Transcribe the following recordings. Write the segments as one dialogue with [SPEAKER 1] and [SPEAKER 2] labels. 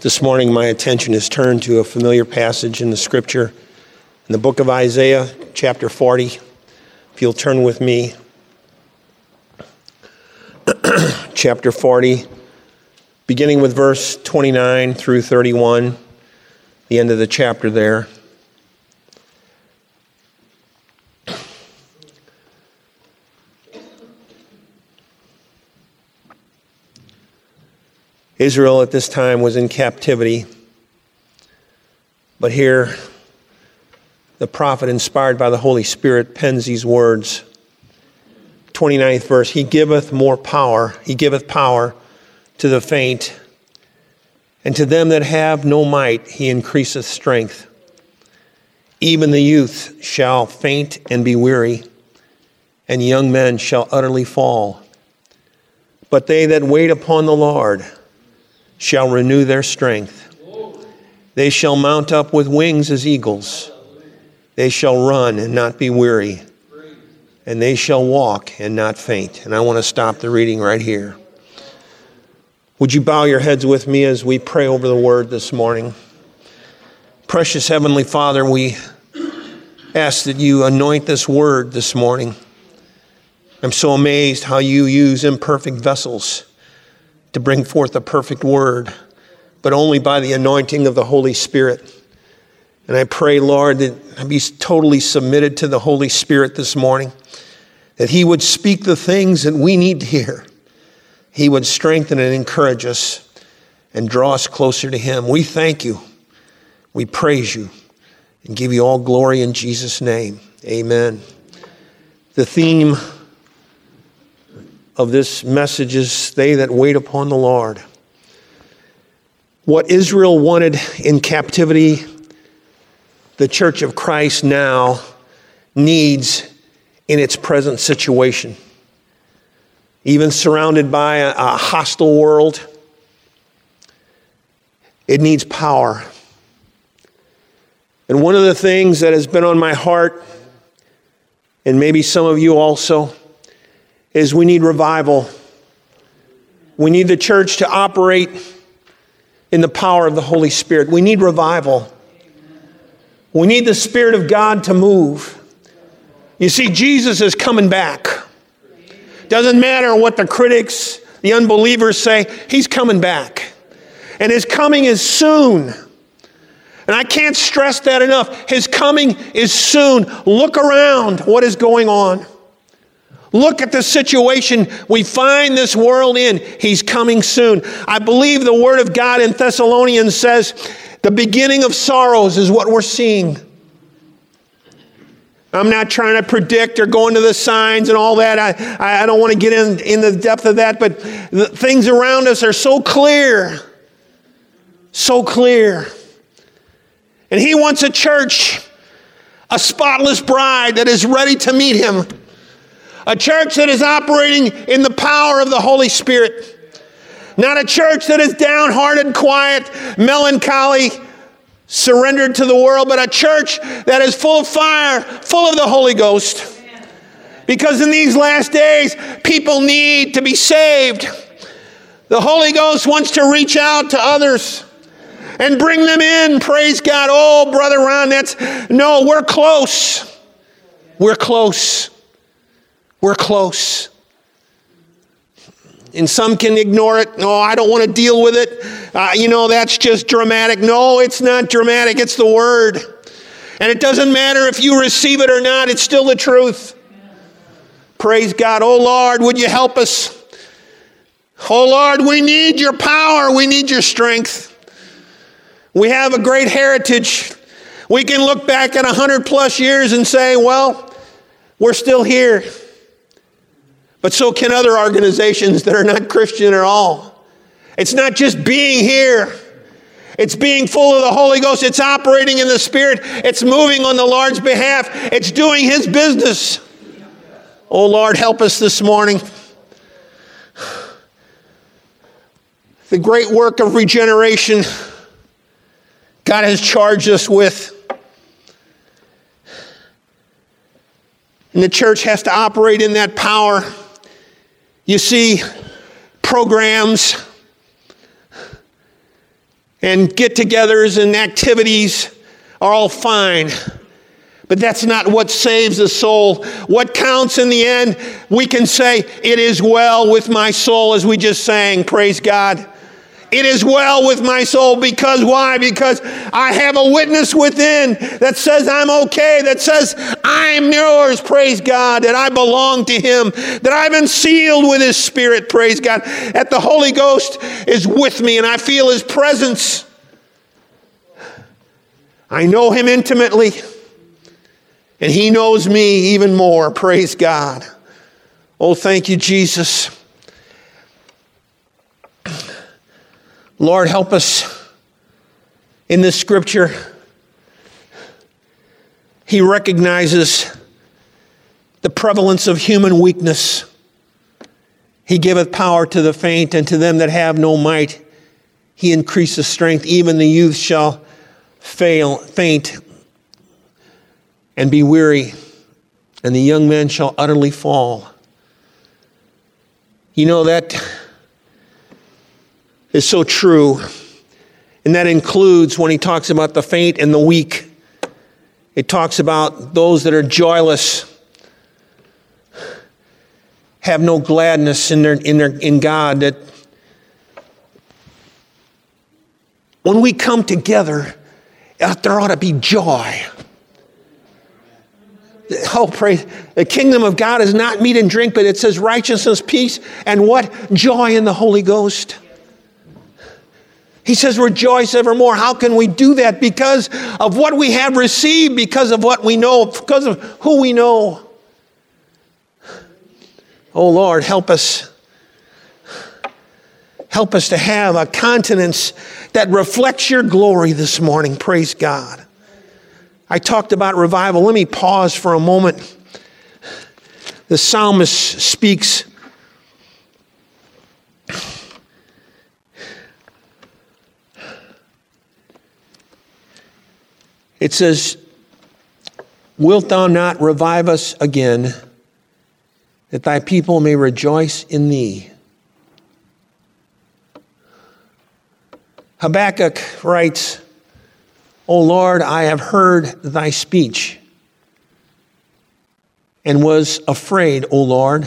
[SPEAKER 1] This morning, my attention is turned to a familiar passage in the Scripture, in the book of Isaiah, chapter 40. If you'll turn with me, chapter 40, beginning with verse 29 through 31, the end of the chapter there. Israel at this time was in captivity, but here the prophet, inspired by the Holy Spirit, pens these words. 29th verse, He giveth power to the faint, and to them that have no might He increaseth strength. Even the youth shall faint and be weary, and young men shall utterly fall. But they that wait upon the Lord shall renew their strength. They shall mount up with wings as eagles. They shall run and not be weary, and they shall walk and not faint. And I want to stop the reading right here. Would you bow your heads with me as we pray over the word this morning? Precious Heavenly Father, we ask that you anoint this word this morning. I'm so amazed how you use imperfect vessels to bring forth a perfect word, but only by the anointing of the Holy Spirit. And I pray, Lord, that I be totally submitted to the Holy Spirit this morning, that He would speak the things that we need to hear. He would strengthen and encourage us and draw us closer to Him. We thank you. We praise you and give you all glory in Jesus' name. Amen. The theme of this message is they that wait upon the Lord. What Israel wanted in captivity, the Church of Christ now needs in its present situation. Even surrounded by a hostile world, it needs power. And one of the things that has been on my heart, and maybe some of you also, is we need revival. We need the church to operate in the power of the Holy Spirit. We need revival. We need the Spirit of God to move. You see, Jesus is coming back. Doesn't matter what the critics, the unbelievers say, He's coming back. And His coming is soon. And I can't stress that enough. His coming is soon. Look around what is going on. Look at the situation we find this world in. He's coming soon. I believe the Word of God in Thessalonians says the beginning of sorrows is what we're seeing. I'm not trying to predict or go into the signs and all that. I don't want to get in the depth of that, but the things around us are so clear. So clear. And He wants a church, a spotless bride that is ready to meet Him. A church that is operating in the power of the Holy Spirit. Not a church that is downhearted, quiet, melancholy, surrendered to the world, but a church that is full of fire, full of the Holy Ghost. Because in these last days, people need to be saved. The Holy Ghost wants to reach out to others and bring them in. Praise God. Oh, Brother Ron, we're close. We're close. We're close. And some can ignore it. No, I don't want to deal with it. That's just dramatic. No, it's not dramatic. It's the Word. And it doesn't matter if you receive it or not. It's still the truth. Praise God. Oh, Lord, would you help us? Oh, Lord, we need your power. We need your strength. We have a great heritage. We can look back at 100+ years and say, well, we're still here. But so can other organizations that are not Christian at all. It's not just being here. It's being full of the Holy Ghost. It's operating in the Spirit. It's moving on the Lord's behalf. It's doing His business. Oh, Lord, help us this morning. The great work of regeneration God has charged us with. And the church has to operate in that power. You see, programs and get-togethers and activities are all fine. But that's not what saves the soul. What counts in the end, we can say, it is well with my soul, as we just sang, praise God. It is well with my soul because why? Because I have a witness within that says I'm okay, that says I'm yours, praise God, that I belong to Him, that I've been sealed with His Spirit, praise God, that the Holy Ghost is with me and I feel His presence. I know Him intimately and He knows me even more, praise God. Oh, thank you, Jesus. Lord, help us in this scripture. He recognizes the prevalence of human weakness. He giveth power to the faint, and to them that have no might, He increaseth strength. Even the youth shall faint, and be weary, and the young men shall utterly fall. You know, that is so true. And that includes when he talks about the faint and the weak. It talks about those that are joyless, have no gladness in God. That when we come together, there ought to be joy. Oh, praise. The kingdom of God is not meat and drink, but it says righteousness, peace, and what? Joy in the Holy Ghost. He says, rejoice evermore. How can we do that? Because of what we have received, because of what we know, because of who we know. Oh, Lord, help us. Help us to have a countenance that reflects your glory this morning. Praise God. I talked about revival. Let me pause for a moment. The psalmist speaks. It says, wilt thou not revive us again, that thy people may rejoice in thee? Habakkuk writes, O Lord, I have heard thy speech, and was afraid, O Lord.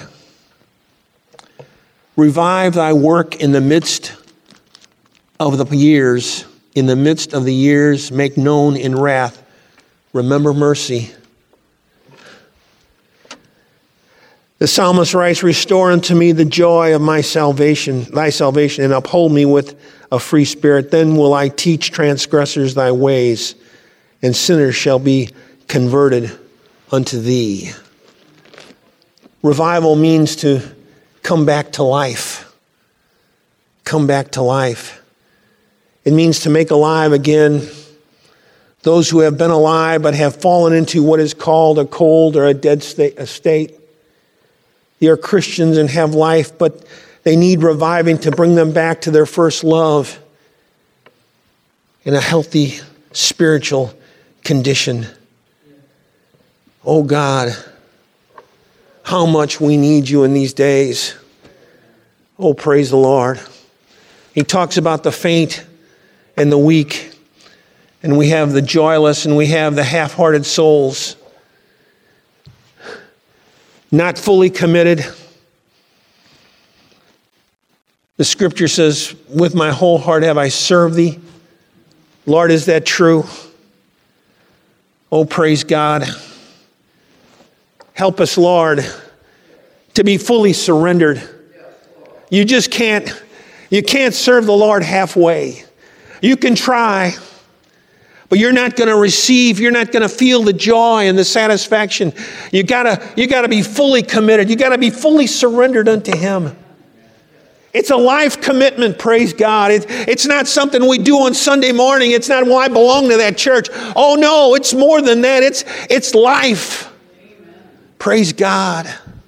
[SPEAKER 1] Revive thy work in the midst of the years. In the midst of the years, make known in wrath. Remember mercy. The psalmist writes, restore unto me the joy of my salvation, thy salvation, and uphold me with a free spirit. Then will I teach transgressors thy ways, and sinners shall be converted unto thee. Revival means to come back to life. Come back to life. It means to make alive again those who have been alive but have fallen into what is called a cold or a dead state. They are Christians and have life, but they need reviving to bring them back to their first love in a healthy spiritual condition. Oh God, how much we need you in these days. Oh, praise the Lord. He talks about the faint and the weak, and we have the joyless, and we have the half-hearted souls, not fully committed. The scripture says, with my whole heart have I served thee. Lord, is that true? Oh, praise God. Help us, Lord, to be fully surrendered. You can't serve the Lord halfway. You can try, but you're not going to receive, you're not going to feel the joy and the satisfaction. You gotta be fully committed. You gotta be fully surrendered unto Him. It's a life commitment, praise God. It's not something we do on Sunday morning. It's not, well, I belong to that church. Oh no, it's more than that. It's life. Amen. Praise God.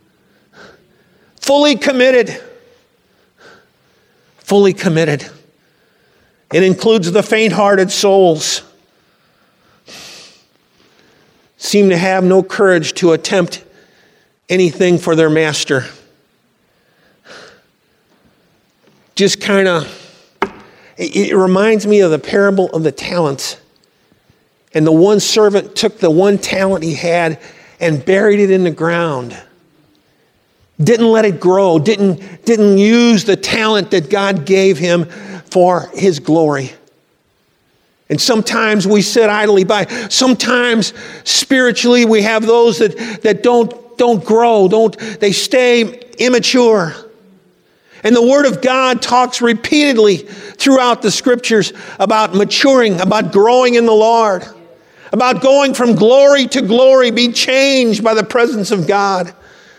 [SPEAKER 1] Fully committed. Fully committed. It includes the faint-hearted souls. Seem to have no courage to attempt anything for their master. Just kind of It reminds me of the parable of the talents. And the one servant took the one talent he had and buried it in the ground. Didn't let it grow, didn't use the talent that God gave him for his glory. And sometimes we sit idly by. Sometimes spiritually we have those that don't grow, they stay immature. And the Word of God talks repeatedly throughout the Scriptures about maturing, about growing in the Lord, about going from glory to glory, be changed by the presence of God.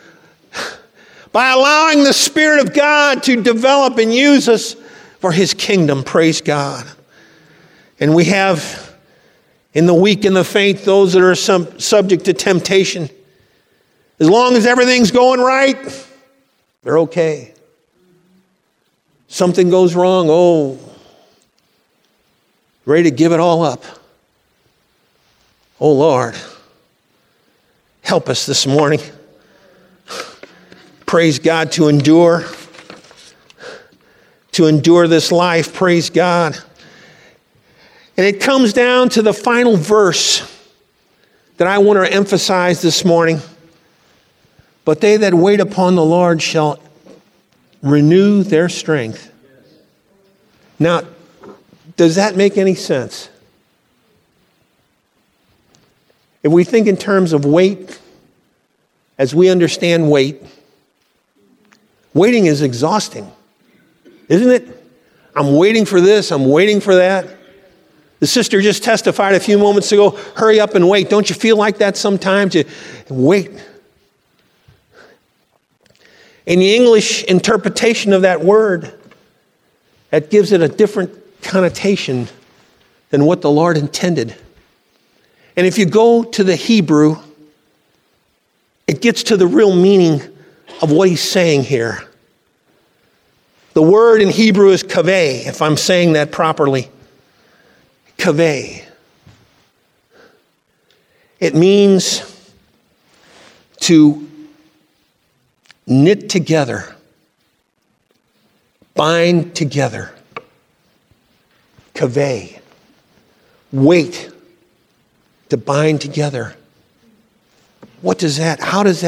[SPEAKER 1] By allowing the Spirit of God to develop and use us for His kingdom. Praise God. And we have in the weak and the faint those that are subject to temptation. As long as everything's going right, they're okay. Something goes wrong, ready to give it all up. Oh Lord, help us this morning. Praise God, to endure this life. Praise God. And it comes down to the final verse that I want to emphasize this morning. But they that wait upon the Lord shall renew their strength. Now, does that make any sense? If we think in terms of wait, as we understand waiting is exhausting, isn't it? I'm waiting for this, I'm waiting for that. The sister just testified a few moments ago, hurry up and wait. Don't you feel like that sometimes? You wait. In the English interpretation of that word, that gives it a different connotation than what the Lord intended. And if you go to the Hebrew, it gets to the real meaning of what he's saying here. The word in Hebrew is kaveh, if I'm saying that properly. Kaveh. It means to knit together, bind together. Kaveh. Wait. To bind together. What does that,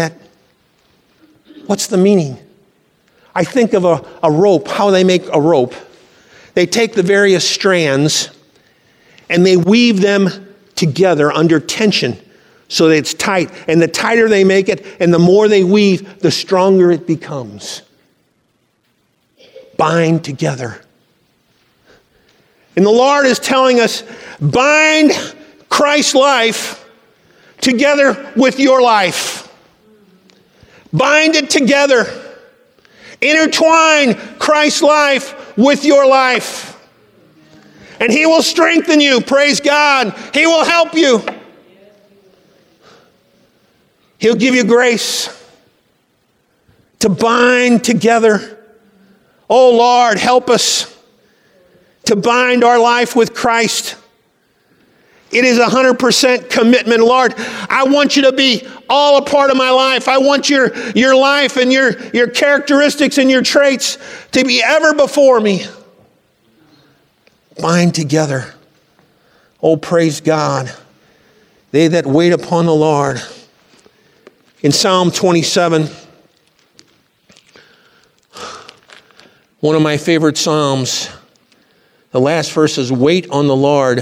[SPEAKER 1] what's the meaning? I think of a rope, how they make a rope. They take the various strands and they weave them together under tension so that it's tight. And the tighter they make it and the more they weave, the stronger it becomes. Bind together. And the Lord is telling us, bind Christ's life together with your life. Bind it together. Intertwine Christ's life with your life. And He will strengthen you. Praise God. He will help you. He'll give you grace to bind together. Oh Lord, help us to bind our life with Christ. It is 100% commitment. Lord, I want you to be all a part of my life. I want your life and your characteristics and your traits to be ever before me. Bind together. Oh, praise God. They that wait upon the Lord. In Psalm 27, one of my favorite Psalms, the last verse is, wait on the Lord.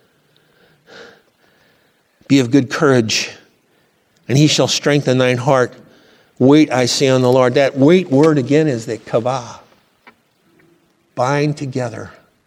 [SPEAKER 1] Be of good courage, and He shall strengthen thine heart. Wait, I say, on the Lord. That wait word again is the kavah. Bind together.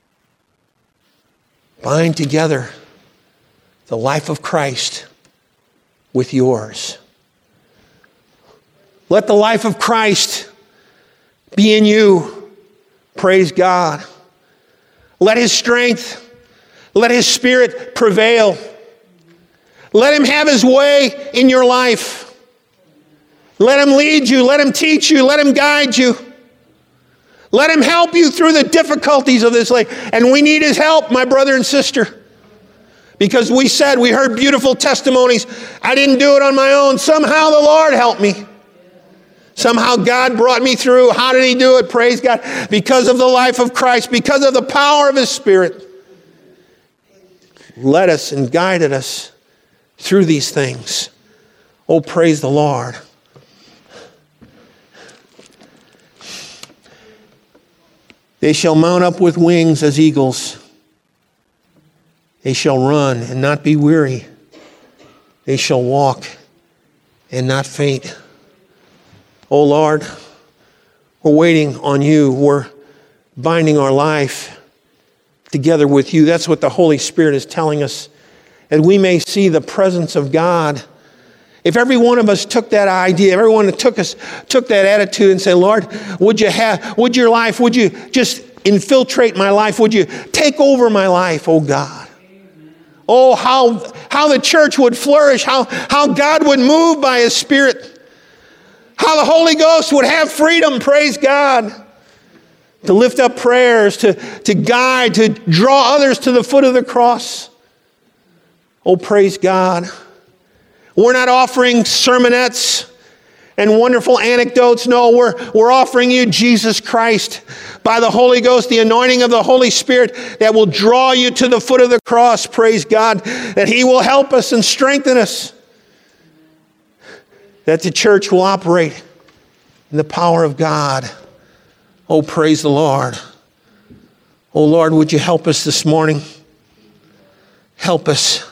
[SPEAKER 1] Bind together the life of Christ with yours. Let the life of Christ be in you. Praise God. Let His strength, let His Spirit prevail. Let Him have His way in your life. Let Him lead you. Let Him teach you. Let Him guide you. Let Him help you through the difficulties of this life. And we need His help, my brother and sister. Because we heard beautiful testimonies. I didn't do it on my own. Somehow the Lord helped me. Somehow God brought me through. How did he do it? Praise God. Because of the life of Christ, because of the power of his Spirit. Led us and guided us through these things. Oh, praise the Lord. They shall mount up with wings as eagles. They shall run and not be weary. They shall walk and not faint. Oh Lord, we're waiting on you. We're binding our life together with you. That's what the Holy Spirit is telling us. And we may see the presence of God. If every one of us took that idea, everyone that took that attitude and said, Lord, would your life, would you just infiltrate my life? Would you take over my life, oh God? Oh, how the church would flourish, how God would move by his Spirit. How the Holy Ghost would have freedom, praise God, to lift up prayers, to guide, to draw others to the foot of the cross. Oh, praise God. We're not offering sermonettes and wonderful anecdotes. No, we're offering you Jesus Christ by the Holy Ghost, the anointing of the Holy Spirit that will draw you to the foot of the cross, praise God, that he will help us and strengthen us. That the church will operate in the power of God. Oh, praise the Lord. Oh, Lord, would you help us this morning? Help us.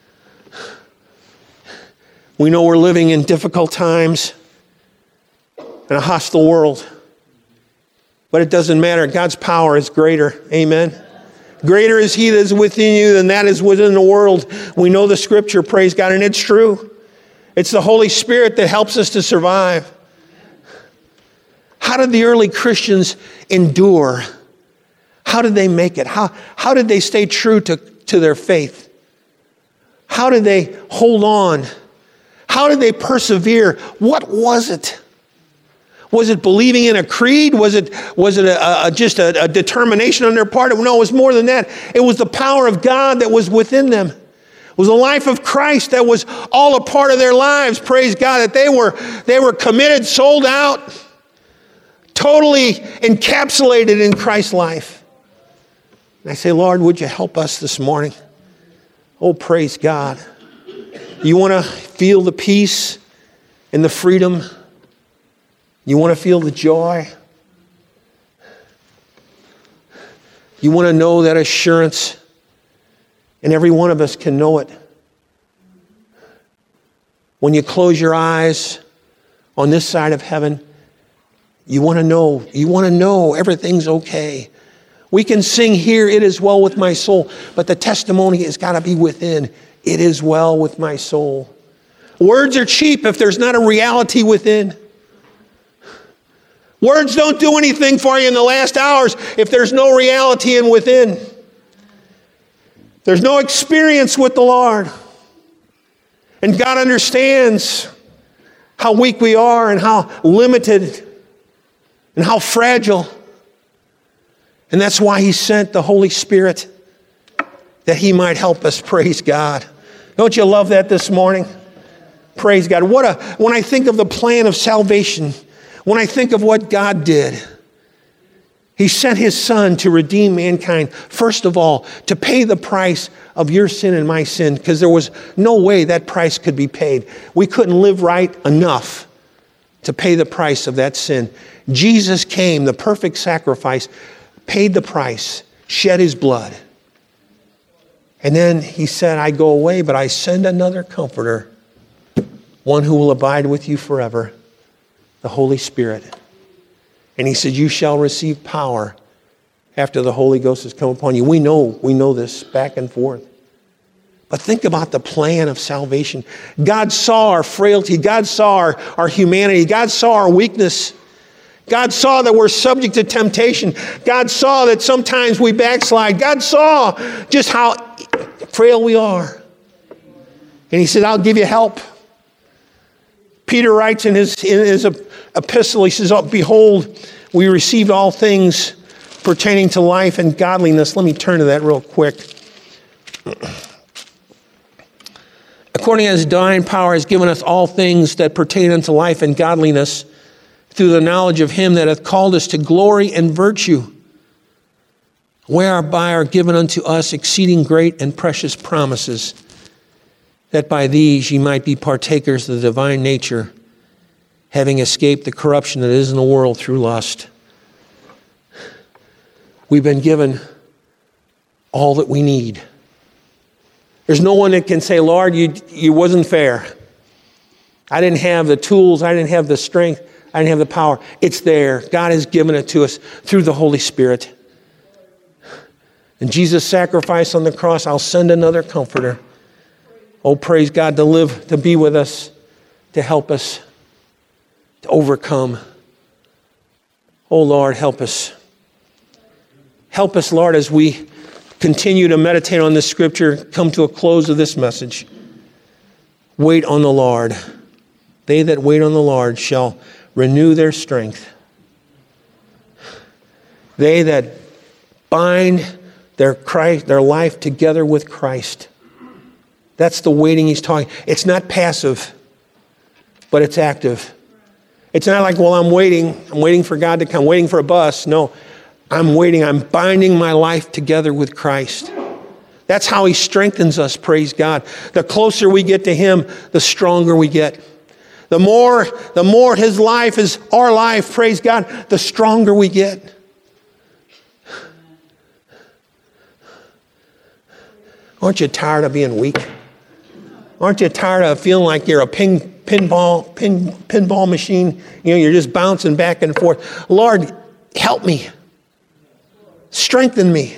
[SPEAKER 1] We know we're living in difficult times in a hostile world. But it doesn't matter. God's power is greater. Amen. Greater is he that is within you than that is within the world. We know the scripture, praise God, and it's true. It's the Holy Spirit that helps us to survive. How did the early Christians endure? How did they make it? How did they stay true to their faith? How did they hold on? How did they persevere? What was it? Was it believing in a creed? Was it just a determination on their part? No, it was more than that. It was the power of God that was within them. It was the life of Christ that was all a part of their lives. Praise God, that they were committed, sold out, totally encapsulated in Christ's life. And I say, Lord, would you help us this morning? Oh, praise God. You want to feel the peace and the freedom? You want to feel the joy? You want to know that assurance? And every one of us can know it. When you close your eyes on this side of heaven, you want to know everything's okay. We can sing here, it is well with my soul, but the testimony has got to be within. It is well with my soul. Words are cheap if there's not a reality within. Words don't do anything for you in the last hours if there's no reality in within. There's no experience with the Lord. And God understands how weak we are and how limited and how fragile. And that's why he sent the Holy Spirit, that he might help us. Praise God. Don't you love that this morning? Praise God. When I think of the plan of salvation, when I think of what God did, he sent his son to redeem mankind. First of all, to pay the price of your sin and my sin, because there was no way that price could be paid. We couldn't live right enough to pay the price of that sin. Jesus came, the perfect sacrifice, paid the price, shed his blood. And then he said, I go away, but I send another comforter, one who will abide with you forever, the Holy Spirit. And he said, you shall receive power after the Holy Ghost has come upon you. We know this back and forth. But think about the plan of salvation. God saw our frailty. God saw our humanity. God saw our weakness. God saw that we're subject to temptation. God saw that sometimes we backslide. God saw just how frail we are. And he said, I'll give you help. Peter writes in his epistle, he says, oh, behold, we received all things pertaining to life and godliness. Let me turn to that real quick. According as his divine power has given us all things that pertain unto life and godliness through the knowledge of him that hath called us to glory and virtue, whereby are given unto us exceeding great and precious promises, that by these ye might be partakers of the divine nature, having escaped the corruption that is in the world through lust. We've been given all that we need. There's no one that can say, Lord, you wasn't fair. I didn't have the tools. I didn't have the strength. I didn't have the power. It's there. God has given it to us through the Holy Spirit. And Jesus' sacrifice on the cross, I'll send another comforter. Oh, praise God, to live, to be with us, to help us, to overcome. Oh, Lord, help us. Help us, Lord, as we continue to meditate on this scripture, come to a close of this message. Wait on the Lord. They that wait on the Lord shall renew their strength. They that bind their life together with Christ. That's the waiting he's talking. It's not passive, but it's active. It's not like, well, I'm waiting for God to come, waiting for a bus. No, I'm waiting. I'm binding my life together with Christ. That's how he strengthens us, praise God. The closer we get to him, the stronger we get. The more his life is our life, praise God, the stronger we get. Aren't you tired of being weak? Aren't you tired of feeling like you're a pinball machine? You're just bouncing back and forth. Lord, help me. Strengthen me.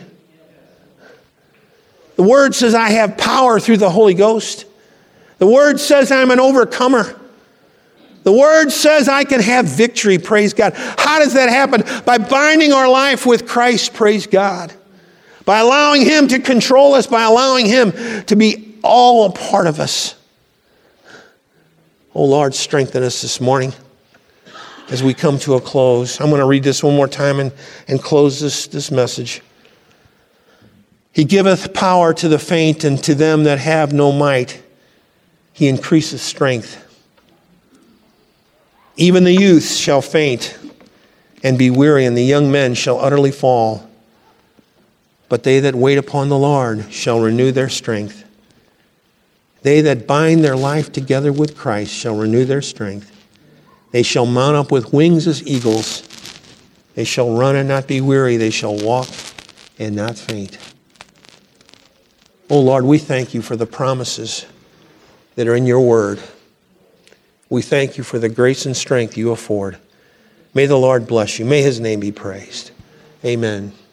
[SPEAKER 1] The Word says I have power through the Holy Ghost. The Word says I'm an overcomer. The Word says I can have victory, praise God. How does that happen? By binding our life with Christ, praise God. By allowing him to control us, by allowing him to be all a part of us. Oh, Lord, strengthen us this morning as we come to a close. I'm going to read this one more time and close this message. He giveth power to the faint, and to them that have no might, he increaseth strength. Even the youth shall faint and be weary, and the young men shall utterly fall. But they that wait upon the Lord shall renew their strength. They that bind their life together with Christ shall renew their strength. They shall mount up with wings as eagles. They shall run and not be weary. They shall walk and not faint. Oh, Lord, we thank you for the promises that are in your word. We thank you for the grace and strength you afford. May the Lord bless you. May his name be praised. Amen.